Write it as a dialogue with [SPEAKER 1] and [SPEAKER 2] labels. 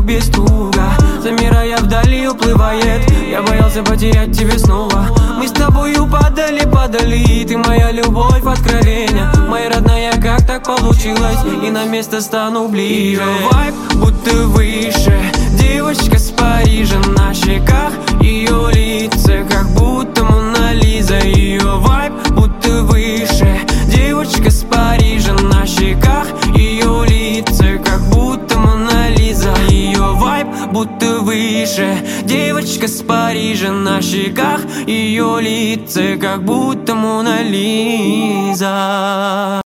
[SPEAKER 1] без туга. Замирая вдали уплывает, я боялся потерять тебя снова. Мы с тобою падали, ты моя любовь, откровение. Моя родная, как так получилось, и на место стану ближе. Вайб будто выше, девочка с Парижа. На щеках ее лица, как будто Мона Лиза. Ее вайб будто выше, девочка с Парижа. На щеках ее лица, как будто Мона Лиза. Ее вайб будто выше, девочка с Парижа. На щеках ее лица, как будто Мона Лиза.